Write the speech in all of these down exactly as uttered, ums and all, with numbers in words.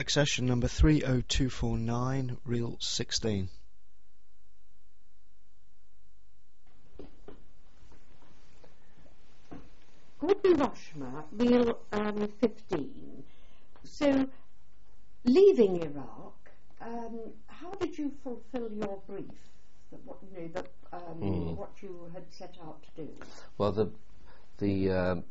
Accession number three oh two four nine, reel sixteen. Gordon Rushmer, reel um, fifteen. So, leaving Iraq, um, how did you fulfil your brief? That what you know, that um, mm. what you had set out to do. Well, the the um,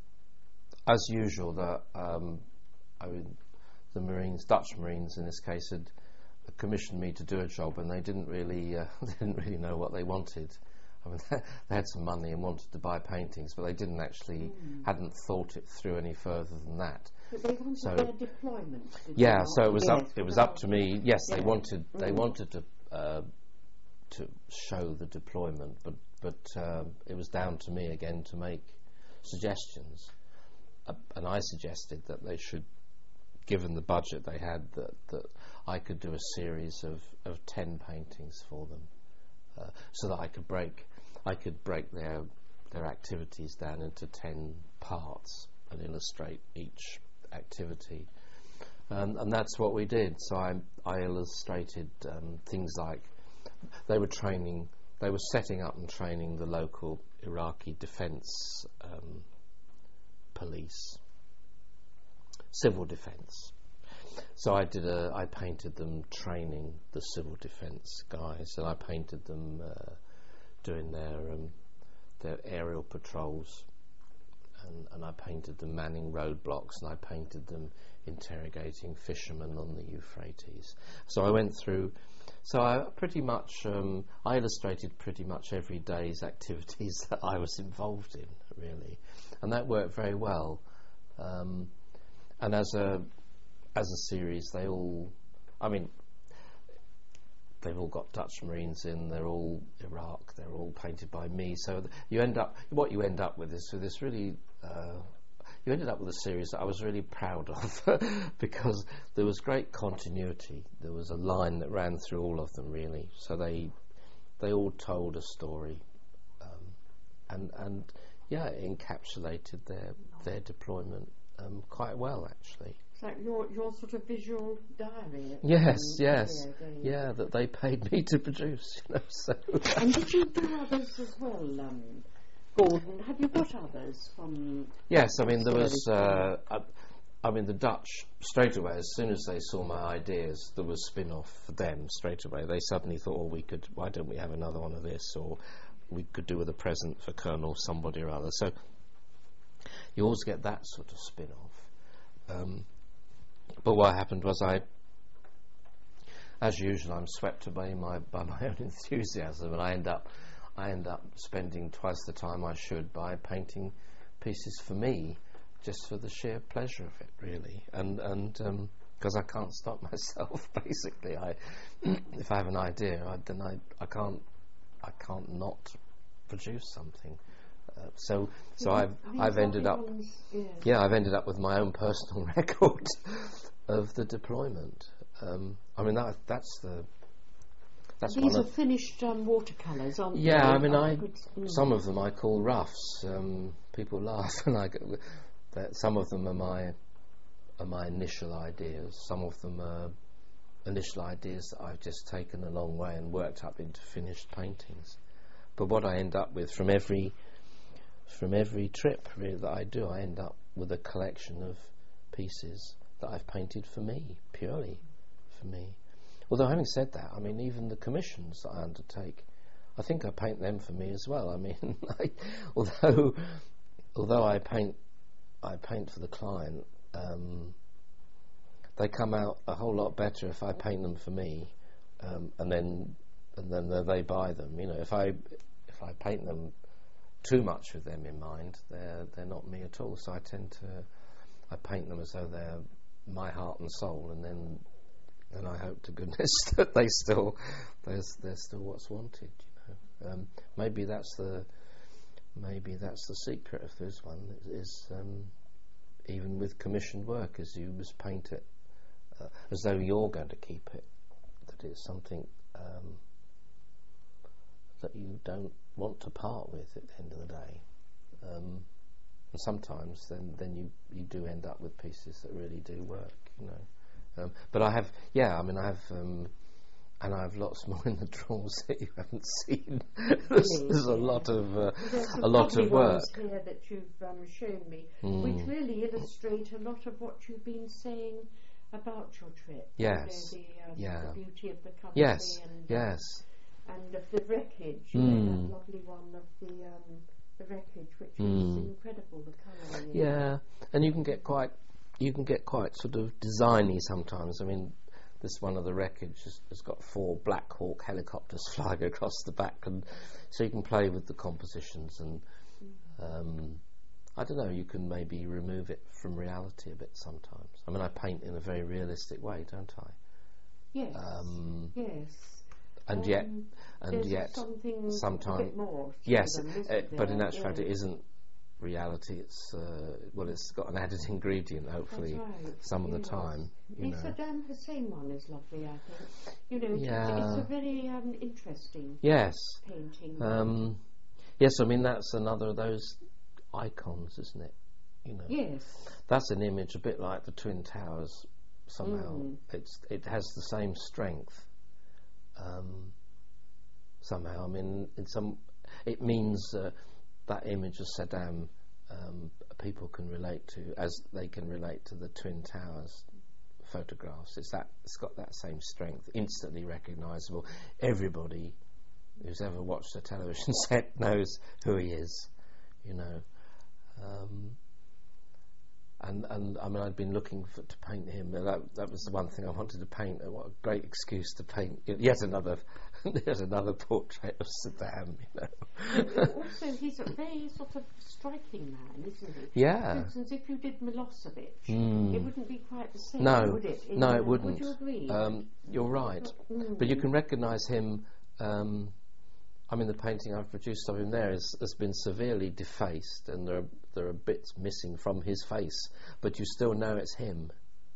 as usual, the um, I mean, the Marines, Dutch Marines in this case, had commissioned me to do a job, and they didn't really uh, they didn't really know what they wanted. I mean, they had some money and wanted to buy paintings, but they didn't actually mm. hadn't thought it through any further than that. But they wanted so, their deployment. Yeah, so it was yes, up. It was up to me. Yes, yeah. they wanted. Mm. They wanted to uh, to show the deployment, but but uh, it was down to me again to make suggestions, uh, and I suggested that they should, given the budget they had, that that I could do a series of of ten paintings for them. Uh, so that I could break, I could break their their activities down into ten parts and illustrate each activity, um, and that's what we did. So I I illustrated um, things like they were training, they were setting up and training the local Iraqi defence um, police, civil defence. So I did a, I painted them training the civil defence guys, and I painted them uh, doing their um, their aerial patrols, and, and I painted them manning roadblocks, and I painted them interrogating fishermen on the Euphrates. So I went through, so I pretty much, um, I illustrated pretty much every day's activities that I was involved in, really, and that worked very well. Um, and as a As a series, they all, I mean, they've all got Dutch Marines in, they're all Iraq, they're all painted by me, so th- you end up, what you end up with is with this really, uh, you ended up with a series that I was really proud of because there was great continuity, there was a line that ran through all of them really, so they they all told a story, um, and, and yeah, it encapsulated their, their deployment um, quite well actually. It's like your your sort of visual diary. Yes, yes, yeah. That they paid me to produce. You know, so. And did you do others as well, um, Gordon? Have you got others from? Yes, I mean there was. Uh, I, I mean the Dutch straight away. As soon as they saw my ideas, there was spin-off for them straight away. They suddenly thought, "Oh, we could. Why don't we have another one of this?" Or we could do with a present for Colonel somebody or other. So you always get that sort of spin-off. Um, But what happened was I, as usual, I'm swept away my, by my own enthusiasm, and I end up, I end up spending twice the time I should by painting pieces for me, just for the sheer pleasure of it, really, and and because um, I can't stop myself. Basically, I, if I have an idea, I, then I, I can't, I can't not produce something. Uh, so, so I've I've ended up, yeah. yeah, I've ended up with my own personal record of the deployment. Um, I mean, that that's the that's These one are of finished um, watercolours, aren't yeah, they? I mean, I mm. some of them I call roughs. Um, people laugh, and I go, that some of them are my are my initial ideas. Some of them are initial ideas that I've just taken a long way and worked up into finished paintings. But what I end up with from every From every trip really that I do, I end up with a collection of pieces that I've painted for me, purely for me. Although having said that, I mean, even the commissions that I undertake, I think I paint them for me as well. I mean, I, although although I paint, I paint for the client, um, they come out a whole lot better if I paint them for me, um, and then and then they buy them. You know, if I if I paint them too much with them in mind, they're they're not me at all. So I tend to I paint them as though they're my heart and soul, and then then I hope to goodness that they still they're they're still what's wanted. You know, um, maybe that's the maybe that's the secret of this one is um, even with commissioned work, as you must paint it uh, as though you're going to keep it, that it's something um, that you don't want to part with at the end of the day, um, and sometimes then then you you do end up with pieces that really do work, you know, Um, but I have, yeah, I mean, I have, um, and I have lots more in the drawers that you haven't seen. there's, Really? there's a Yeah. lot of uh, There's some a lot lovely of work. ones here that you've um, shown me, Mm. which really illustrate a lot of what you've been saying about your trip. Yes. You know, the, um, Yeah. the beauty of the country Yes, and, yes. and of the wreckage. You Mm. know, that lovely one of the um, the wreckage, which Mm. is incredible. The colour. you know. Yeah, and you can get quite, you can get quite sort of designy sometimes. I mean, this one of the wreckage has, has got four Black Hawk helicopters flying across the back, and so you can play with the compositions and. Um, I don't know, you can maybe remove it from reality a bit sometimes. I mean, I paint in a very realistic way, don't I? Yes. Um, yes. and Um, yet, and there's yet, something a sometime- bit more. to yes, them, isn't uh, but in there? actual fact, Yes. it isn't reality. It's uh, well, it's got an added ingredient, hopefully, That's right. some of the yes. time. You The know. Saddam Hussein one is lovely, I think. You know, it's, Yeah. it's a very um, interesting Yes. painting. Um, yes, I mean that's another of those icons, isn't it? You know. yes. That's an image a bit like the Twin Towers. Somehow, Mm. it's it has the same strength. Um, somehow, I mean, in some, it means uh, that image of Saddam, um, people can relate to as they can relate to the Twin Towers photographs. It's that it's got that same strength, instantly recognisable. Everybody who's ever watched a television set knows who he is. You know. Um, And, and I mean, I'd been looking for, to paint him. And that that was the one thing I wanted to paint. What a great excuse to paint yet another, yet another portrait of Saddam. You know. Also, he's a very sort of striking man, isn't he? For Yeah. instance, if you did Milosevic, Mm. it wouldn't be quite the same, No. would it? In No, the- it wouldn't. Would you agree? Um, you're right, Mm. but you can recognise him. Um, I mean, the painting I've produced of him there is, has been severely defaced, and there are, there are bits missing from his face, but you still know it's him.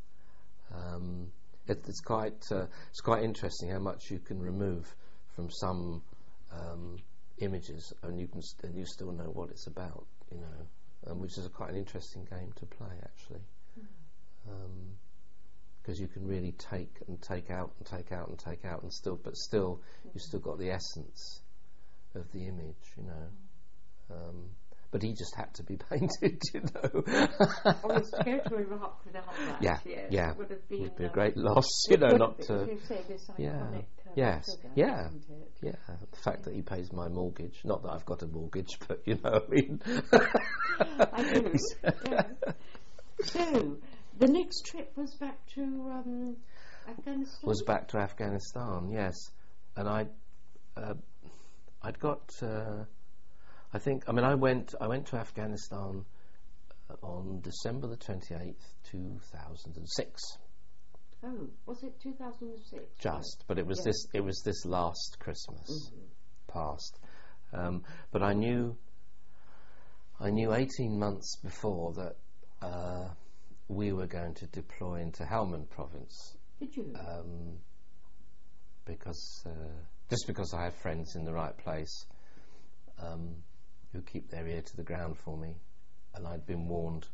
Um, it, it's quite uh, it's quite interesting how much you can remove from some um, images, and you can st- and you still know what it's about. You know, um, which is a quite an interesting game to play, actually. Um, because you can really take and take out and take out and take out and still, but still, you've still got the essence of the image, you know. Um, but he just had to be painted, you know. Or is to go to Iraq without that, Yeah, yes, yeah. it would have been, Would be a um, great loss, you know, would not be, to. as you say, this Yeah. iconic um, Yes. figure, Yeah. isn't it? Yeah, the fact that he pays my mortgage. Not that I've got a mortgage, but you know, I mean. I do. Yeah. So, the next trip was back to um, Afghanistan? Was back to Afghanistan, yes, and I, uh, I'd got. Uh, I think. I mean, I went. I went to Afghanistan uh, on December the twenty eighth, two thousand and six. Oh, was it two thousand six? Just, but it was Yeah. this. It was this last Christmas Mhm. past. Um, but I knew. I knew eighteen months before that uh, we were going to deploy into Helmand province. Did you? Um, because uh, just because I have friends in the right place um, who keep their ear to the ground for me, and I'd been warned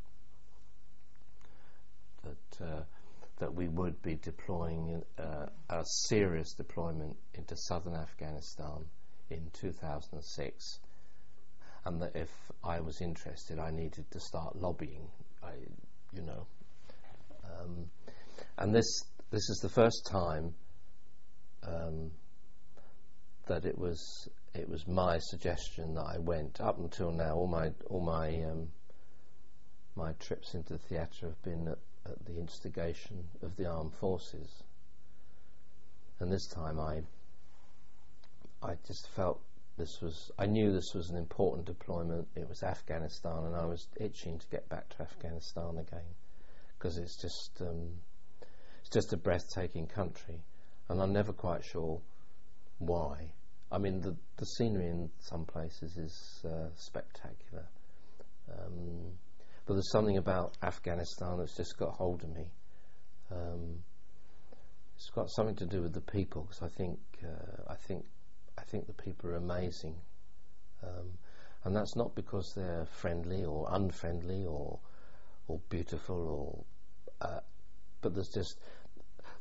that uh, that we would be deploying uh, a serious deployment into southern Afghanistan in two thousand six, and that if I was interested, I needed to start lobbying. I, you know, um, and this. This is the first time um, that it was it was my suggestion that I went. Up until now, all my all my um, my trips into the theatre have been at, at the instigation of the armed forces, and this time I I just felt this was I knew this was an important deployment. It was Afghanistan, and I was itching to get back to Afghanistan again because it's just. Um, It's just a breathtaking country, and I'm never quite sure why. I mean, the the scenery in some places is uh, spectacular, um, but there's something about Afghanistan that's just got hold of me. Um, it's got something to do with the people, because I think uh, I think I think the people are amazing, um, and that's not because they're friendly or unfriendly or or beautiful or. Uh, But there's just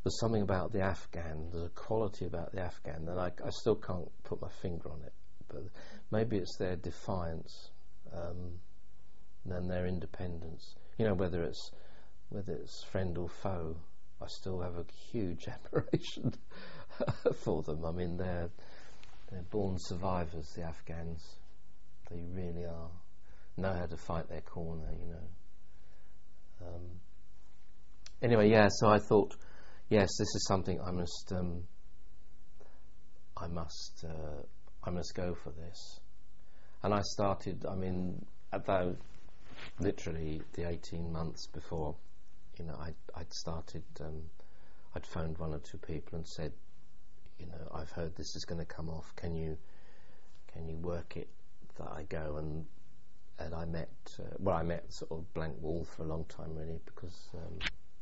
there's something about the Afghan, there's a quality about the Afghan that I, I still can't put my finger on it, but maybe it's their defiance, um, and their independence. You know, whether it's whether it's friend or foe, I still have a huge admiration for them. I mean, they're they're born survivors, the Afghans. They really are. Know how to fight their corner, you know. Um, anyway, yeah. So I thought, yes, this is something I must. Um, I must. Uh, I must go for this. And I started. I mean, about literally the eighteen months before, you know, I'd, I'd started. Um, I'd phoned one or two people and said, you know, I've heard this is going to come off. Can you, can you work it that I go? And and I met. Uh, well, I met sort of blank wall for a long time, really, because um,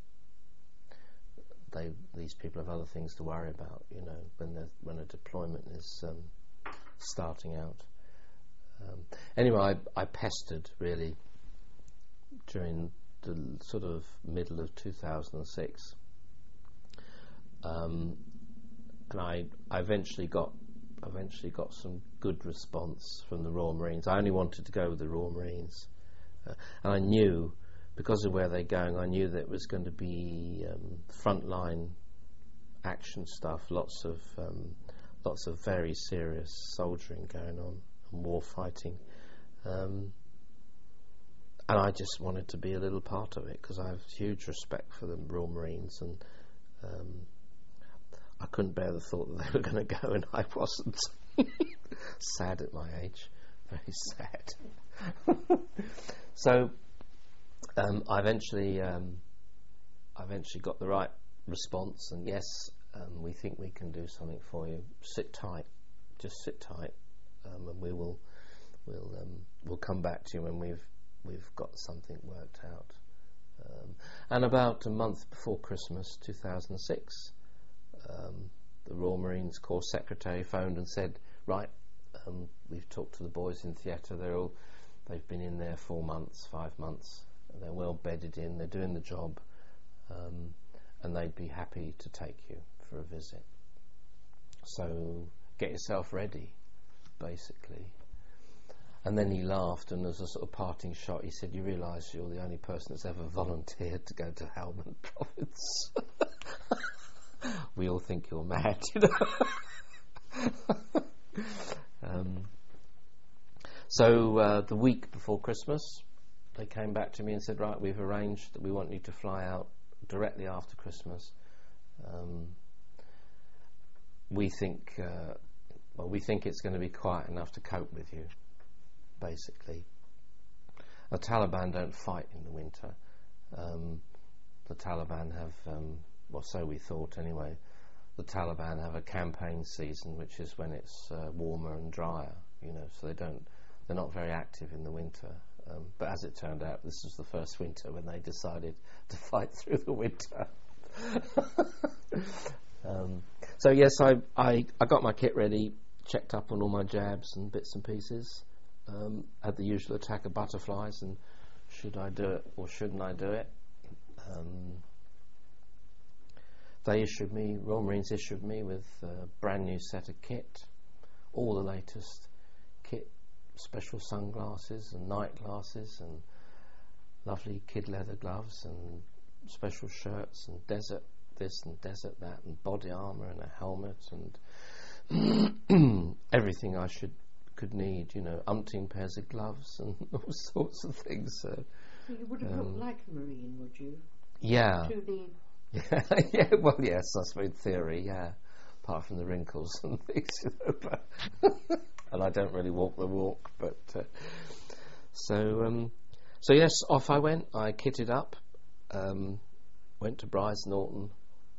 they these people have other things to worry about. You know, when the when a deployment is um, starting out. Um, anyway, I, I pestered really during the sort of middle of two thousand six, um, and I, I eventually got eventually got some good response from the Royal Marines. I only wanted to go with the Royal Marines, uh, and I knew, because of where they're going, I knew that it was going to be um, frontline action stuff, lots of um, lots of very serious soldiering going on and war fighting. Um, And I just wanted to be a little part of it because I have huge respect for the Royal Marines, and um, I couldn't bear the thought that they were going to go and I wasn't. Sad at my age, very sad. So um, I eventually, um, I eventually got the right response, and yes, um, we think we can do something for you. Sit tight, just sit tight, um, and we will, we'll, um, we'll come back to you when we've. We've got something worked out. Um, and about a month before Christmas two thousand six, um, the Royal Marines Corps Secretary phoned and said, right, um, we've talked to the boys in theatre, they're all, they've been in there four months, five months, they're well bedded in, they're doing the job, um, and they'd be happy to take you for a visit. So get yourself ready, basically. And then he laughed, and as a sort of parting shot, he said, you realise you're the only person that's ever volunteered to go to Helmand Province. We all think you're mad, you know. um, so uh, the week before Christmas, they came back to me and said, right, we've arranged that we want you to fly out directly after Christmas. Um, we think, uh, well, we think it's going to be quiet enough to cope with you. Basically, the Taliban don't fight in the winter. Um, the Taliban have, um, well, so we thought anyway. The Taliban have a campaign season, which is when it's uh, warmer and drier. You know, so they don't, they're not very active in the winter. Um, but as it turned out, this was the first winter when they decided to fight through the winter. um, so yes, I, I I got my kit ready, checked up on all my jabs and bits and pieces. Um, had the usual attack of butterflies, and should I do it or shouldn't I do it? Um, they issued me, Royal Marines issued me with a brand new set of kit, all the latest kit, special sunglasses and night glasses and lovely kid leather gloves and special shirts and desert this and desert that and body armour and a helmet and everything I should could need, you know, umpteen pairs of gloves and all sorts of things. So, so you would have um, looked like a Marine, would you? Yeah. Truly. Yeah, yeah, well, yes, I suppose in theory, yeah. Apart from the wrinkles and things, you know, but and I don't really walk the walk, but uh, so, um, so yes, off I went. I kitted up, um, went to Brize Norton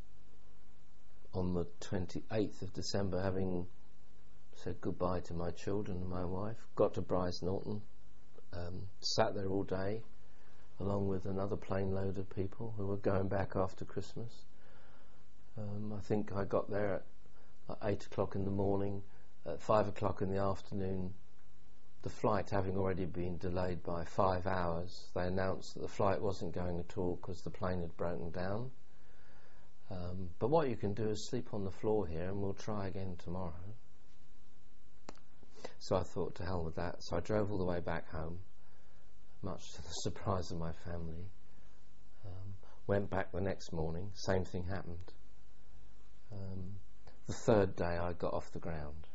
on the twenty-eighth of December, having said goodbye to my children and my wife. Got to Brize Norton, um, sat there all day, along with another plane load of people who were going back after Christmas. Um, I think I got there at like eight o'clock in the morning. At five o'clock in the afternoon, the flight having already been delayed by five hours, they announced that the flight wasn't going at all because the plane had broken down. Um, but what you can do is sleep on the floor here and we'll try again tomorrow. So I thought, to hell with that. So I drove all the way back home, much to the surprise of my family. Um, went back the next morning, same thing happened. Um, the third day I got off the ground.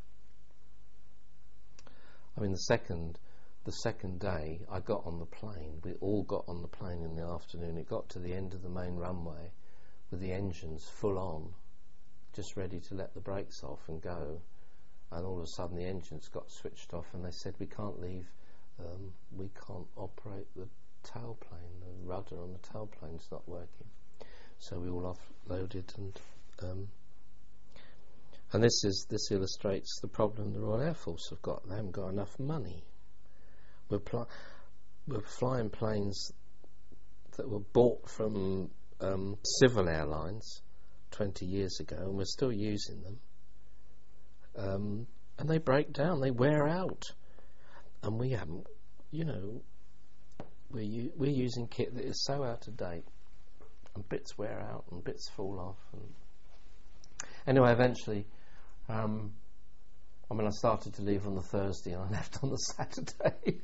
I mean, the second, the second day I got on the plane. We all got on the plane in the afternoon. It got to the end of the main runway with the engines full on, just ready to let the brakes off and go. And all of a sudden the engines got switched off and they said, we can't leave, um, we can't operate the tailplane, the rudder on the tailplane's not working. So we all offloaded, and um, and this is this illustrates the problem the Royal Air Force have got. They haven't got enough money. We're, pl- we're flying planes that were bought from um, civil airlines twenty years ago, and we're still using them. Um, and they break down, they wear out, and we haven't, you know, we're, u- we're using kit that is so out of date, and bits wear out and bits fall off. And anyway, eventually, um, I mean, I started to leave on the Thursday and I left on the Saturday.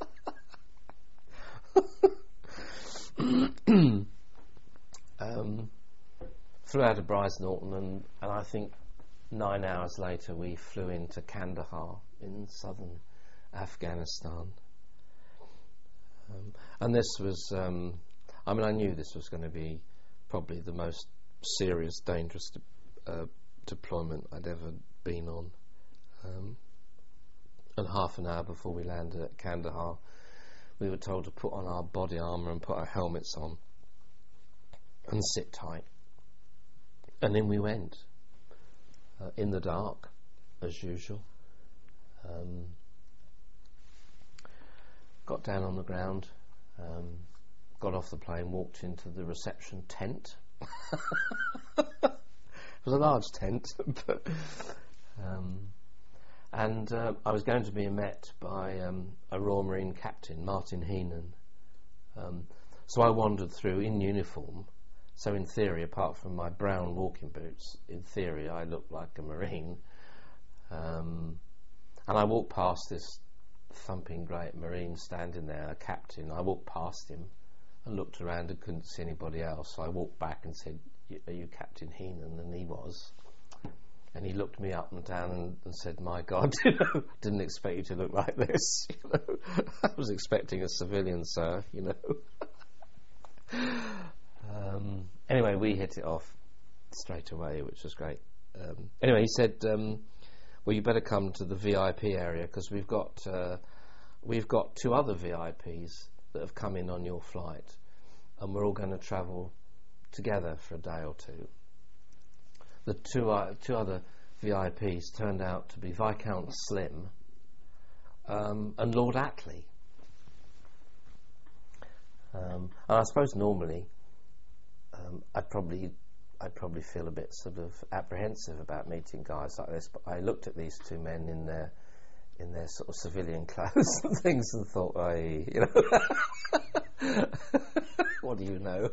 um, flew out of Brize Norton, and, and I think nine hours later we flew into Kandahar in southern Afghanistan. Um, and this was, um, I mean, I knew this was going to be probably the most serious, dangerous de- uh, deployment I'd ever been on. Um, and half an hour before we landed at Kandahar, we were told to put on our body armour and put our helmets on and sit tight. And in we went, uh, in the dark, as usual. Um, got down on the ground, um, got off the plane, walked into the reception tent. It was a large tent, but um, and uh, I was going to be met by um, a Royal Marine captain, Martin Heenan. Um, so I wandered through in uniform. So in theory, apart from my brown walking boots, in theory I looked like a Marine. Um, and I walked past this thumping great Marine standing there, a captain. I walked past him and looked around and couldn't see anybody else. So I walked back and said, "Are you Captain Heenan?" And he was. And he looked me up and down and, and said, "My God, you know, didn't expect you to look like this. You know, I was expecting a civilian, sir. You know." um, anyway, we hit it off straight away, which was great. Um, anyway, he said, um, "Well, you better come to the V I P area because we've got uh, we've got two other V I Ps that have come in on your flight, and we're all going to travel together for a day or two." The two uh, two other V I Ps turned out to be Viscount Slim um, and Lord Attlee. Um, and I suppose normally um, I'd probably I'd probably feel a bit sort of apprehensive about meeting guys like this, but I looked at these two men in their in their sort of civilian clothes and things and thought, "I, you know, what do you know?"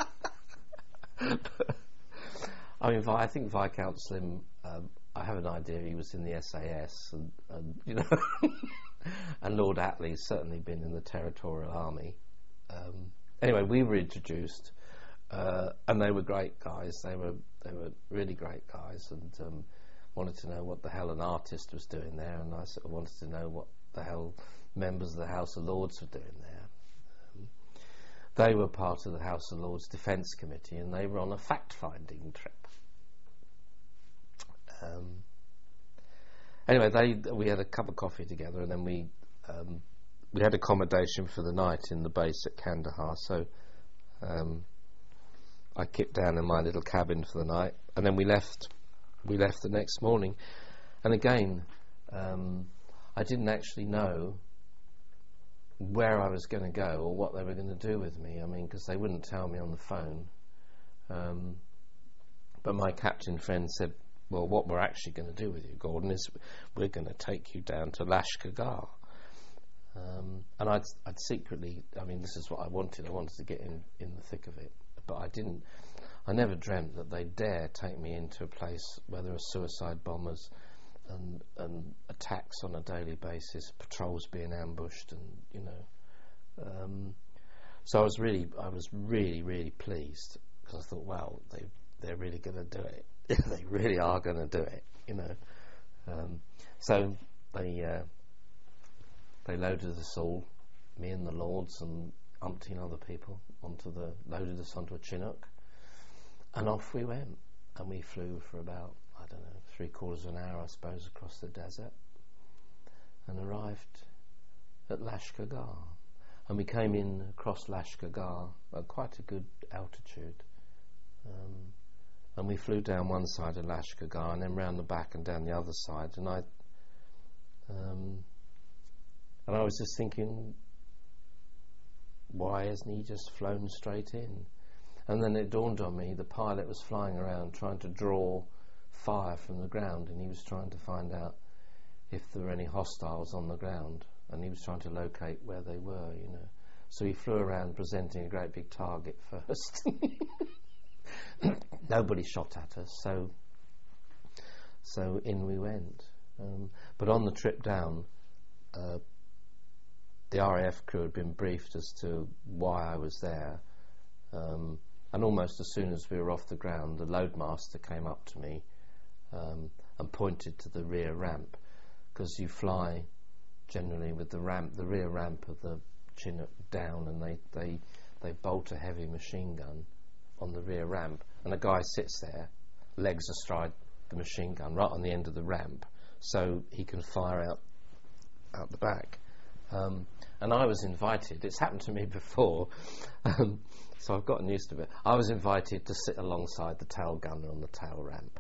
I mean, I think Viscount Slim, um, I have an idea he was in the S A S, and, and you know, and Lord Attlee's certainly been in the Territorial Army. Um, anyway, we were introduced, uh, and they were great guys. They were they were really great guys, and um, wanted to know what the hell an artist was doing there, and I sort of wanted to know what the hell members of the House of Lords were doing there. Um, they were part of the House of Lords Defence Committee, and they were on a fact-finding trip. Um, anyway, they we had a cup of coffee together, and then we um, we had accommodation for the night in the base at Kandahar. So um, I kicked down in my little cabin for the night, and then we left. We left the next morning, and again, um, I didn't actually know where I was going to go or what they were going to do with me. I mean, because they wouldn't tell me on the phone. Um, but my captain friend said, "Well, what we're actually going to do with you, Gordon, is we're going to take you down to Lashkar." Um, and I'd, I'd secretly, I mean, this is what I wanted. I wanted to get in, in the thick of it, but I didn't. I never dreamt that they'd dare take me into a place where there are suicide bombers and, and attacks on a daily basis, patrols being ambushed, and you know. Um, so I was really, I was really, really pleased, because I thought, wow, they they're really going to do it. They really are going to do it, you know. Um, so they uh, they loaded us all, me and the Lords and umpteen other people, onto the loaded us onto a Chinook, and off we went. And we flew for about, I don't know, three quarters of an hour, I suppose, across the desert, and arrived at Lashkar. And we came in across Lashkar at quite a good altitude. Um, and we flew down one side of Lashkar and then round the back and down the other side. And I, um, and I was just thinking, why hasn't he just flown straight in? And then it dawned on me, the pilot was flying around trying to draw fire from the ground, and he was trying to find out if there were any hostiles on the ground, and he was trying to locate where they were, you know. So he flew around presenting a great big target first. Nobody shot at us, so so in we went. Um, but on the trip down, uh, the R A F crew had been briefed as to why I was there, um, and almost as soon as we were off the ground, the loadmaster came up to me um, and pointed to the rear ramp, because you fly generally with the ramp, the rear ramp of the Chinook down, and they, they, they bolt a heavy machine gun on the rear ramp, and a guy sits there, legs astride the machine gun, right on the end of the ramp, so he can fire out out the back. Um, and I was invited, it's happened to me before, um, so I've gotten used to it. I was invited to sit alongside the tail gunner on the tail ramp.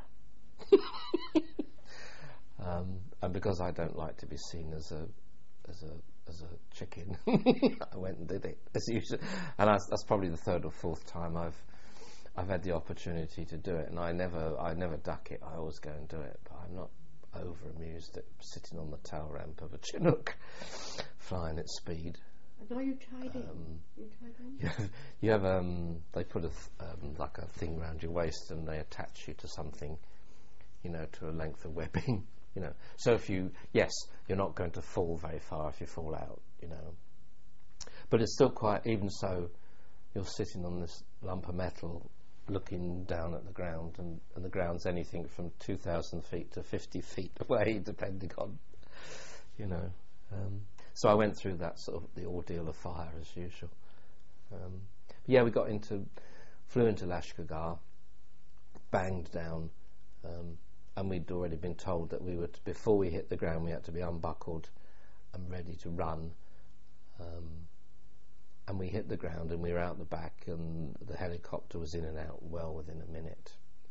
um, and because I don't like to be seen as a as a as a chicken, I went and did it as usual. And I, that's probably the third or fourth time I've I've had the opportunity to do it, and I never I never duck it. I always go and do it, but I'm not over amused at sitting on the tail ramp of a Chinook flying at speed. And are you tied in? Um, you tied in? You have, you have um, they put a th- um, like a thing around your waist, and they attach you to something, you know, to a length of webbing, you know. So if you, yes, you're not going to fall very far if you fall out, you know. But it's still quite, even so, you're sitting on this lump of metal, looking down at the ground, and, and the ground's anything from two thousand feet to fifty feet away, depending on, you know. Um, so I went through that sort of the ordeal of fire as usual. Um, but yeah, we got into, flew into Lashkar, banged down, um, and we'd already been told that we were, to, before we hit the ground, we had to be unbuckled and ready to run. Um, and we hit the ground and we were out the back, and the helicopter was in and out well within a minute.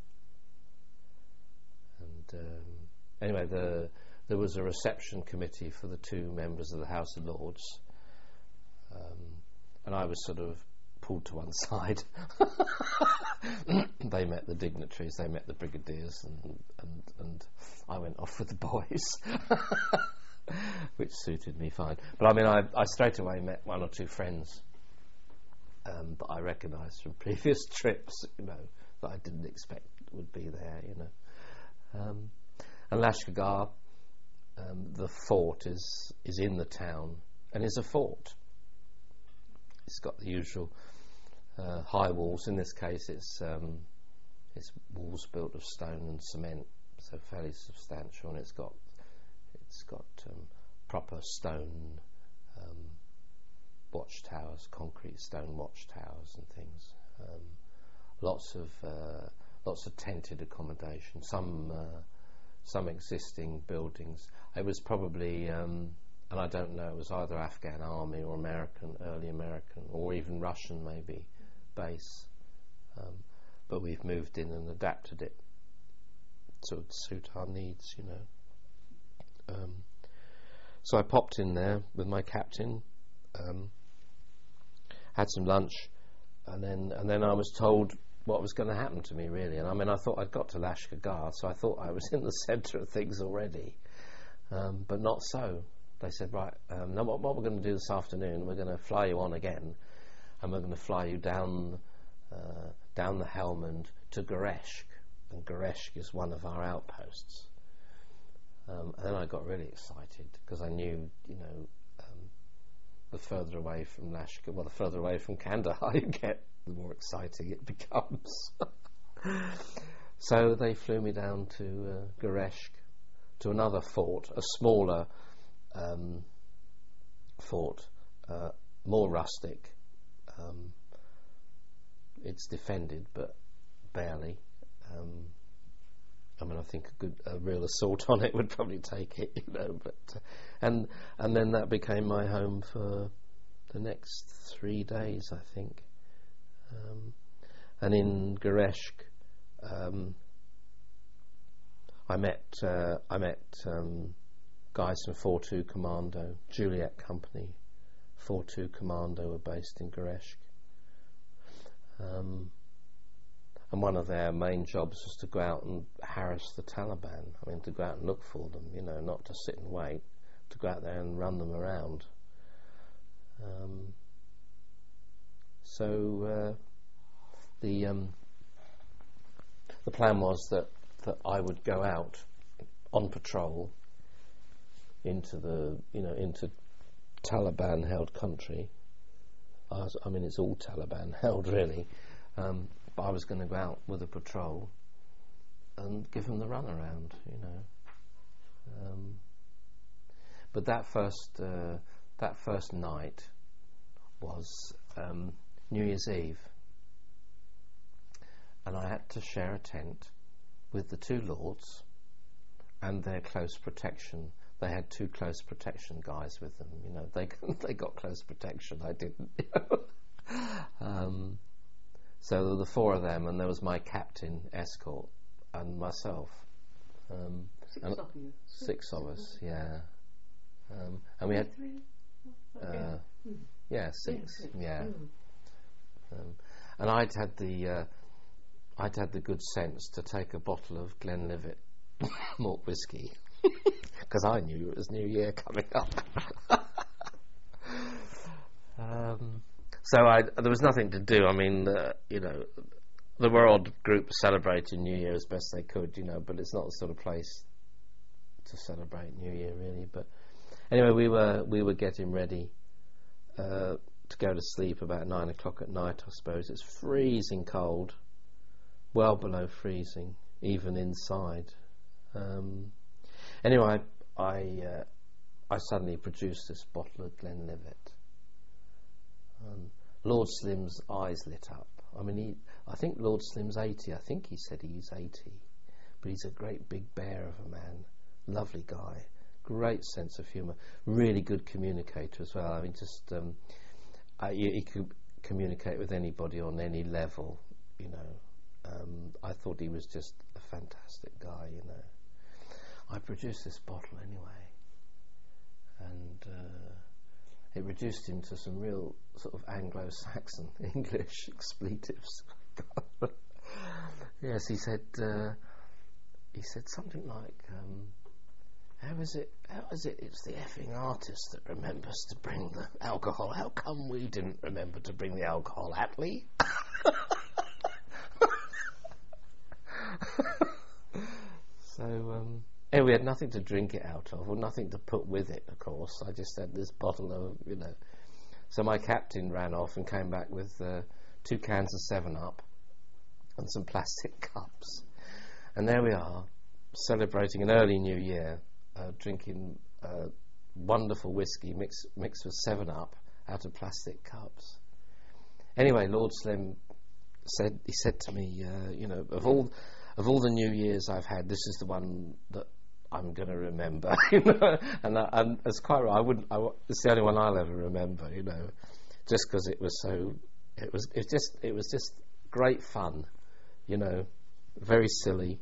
And um, anyway, the there was a reception committee for the two members of the House of Lords, um, and I was sort of pulled to one side. They met the dignitaries, they met the brigadiers, and, and, and I went off with the boys, which suited me fine. But I mean, I, I straight away met one or two friends um, that I recognised from previous trips, you know, that I didn't expect would be there, you know. Um, and Lashkar, um, the fort is is in the town, and is a fort. It's got the usual uh, high walls. In this case, it's um, it's walls built of stone and cement, so fairly substantial, and it's got it's got um, proper stone um, watchtowers, concrete stone watchtowers and things. Um, lots of uh, lots of tented accommodation. Some uh, some existing buildings. It was probably. Um, And I don't know, it was either Afghan army or American, early American, or even Russian maybe, base. Um, but we've moved in and adapted it to suit our needs, you know. Um, so I popped in there with my captain, um, had some lunch, and then and then I was told what was going to happen to me, really. And I mean, I thought I'd got to Lashkar, so I thought I was in the centre of things already, um, but not so. They said, right, um, now what, what we're going to do this afternoon, we're going to fly you on again, and we're going to fly you down uh, down the Helmand to Gereshk, and Gereshk is one of our outposts. Um, and then I got really excited because I knew, you know, um, the further away from Lashkar, well, the further away from Kandahar you get, the more exciting it becomes. So they flew me down to uh, Gereshk, to another fort, a smaller um, fort, uh, more rustic. Um, it's defended, but barely. Um, I mean, I think a good, a real assault on it would probably take it, you know. But uh, and and then that became my home for the next three days, I think. Um, and in Gereshk, um, I met uh, I met um, guys from four two Commando, Juliet Company. four two Commando were based in Gereshk. Um, and one of their main jobs was to go out and harass the Taliban. I mean, to go out and look for them, you know, not to sit and wait, to go out there and run them around. Um, so uh, the um, the plan was that, that I would go out on patrol into the, you know, into Taliban-held country. I, was, I mean, it's all Taliban-held, really. Um, but I was going to go out with a patrol and give them the runaround, you know. Um, but that first uh, that first night was um, New Year's Eve, and I had to share a tent with the two lords and their close protection. They had two close protection guys with them, you know. They they got close protection. I didn't. You know? um, so there were the four of them, and there was my captain escort and myself. Um, Six and of you. Six, Six of us, yeah. Um, and we had Three. uh, Yeah. Mm. yeah six, Yeah, six. yeah. Mm. Um, and I'd had the uh, I'd had the good sense to take a bottle of Glenlivet malt whiskey. Because I knew it was New Year coming up. um, so I, there was nothing to do. I mean, uh, you know, there were odd groups celebrating New Year as best they could, you know, but it's not the sort of place to celebrate New Year, really. But anyway, we were we were getting ready uh, to go to sleep about nine o'clock at night, I suppose. It's freezing cold, well below freezing, even inside. Um, Anyway, I I, uh, I suddenly produced this bottle of Glenlivet. Um, Lord Slim's eyes lit up. I mean, he, I think Lord Slim's eighty. I think he said he's eighty, but he's a great big bear of a man. Lovely guy, great sense of humour, really good communicator as well. I mean, just um, I, he, he could communicate with anybody on any level. You know, um, I thought he was just a fantastic guy. You know. I produced this bottle anyway, and uh, it reduced him to some real sort of Anglo-Saxon English expletives. Yes, he said. Uh, he said something like, um, "How is it? How is it? It's the effing artist that remembers to bring the alcohol. How come we didn't remember to bring the alcohol, Attlee?" So. Um, And we had nothing to drink it out of, or nothing to put with it, of course. I just had this bottle of, you know. So my captain ran off and came back with uh, two cans of seven up and some plastic cups. And there we are, celebrating an early New Year, uh, drinking uh, wonderful whiskey mixed, mixed with seven up out of plastic cups. Anyway, Lord Slim said, he said to me, uh, you know, of all, of all the New Years I've had, this is the one that I'm going to remember, you know, and, I, and it's quite right. I wouldn't. I, it's the only one I'll ever remember, you know, just because it was so. It was. It just. It was just great fun, you know, very silly.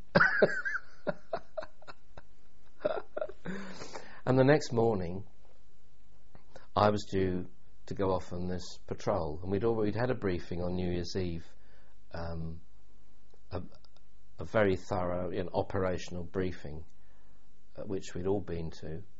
And the next morning, I was due to go off on this patrol, and we'd already had a briefing on New Year's Eve, um, a, a very thorough and operational briefing. Uh, which we'd all been to,